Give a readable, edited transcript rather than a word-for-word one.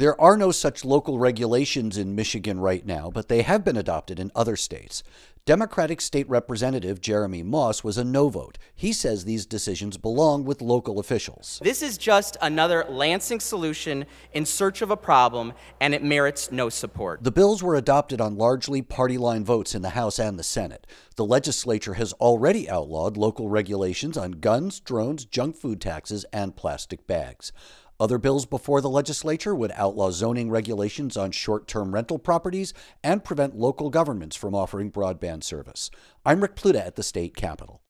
There are no such local regulations in Michigan right now, but they have been adopted in other states. Democratic State Representative Jeremy Moss was a no vote. He says these decisions belong with local officials. This is just another Lansing solution in search of a problem, and it merits no support. The bills were adopted on largely party line votes in the House and the Senate. The legislature has already outlawed local regulations on guns, drones, junk food taxes, and plastic bags. Other bills before the legislature would outlaw zoning regulations on short-term rental properties and prevent local governments from offering broadband service. I'm Rick Pluta at the state capitol.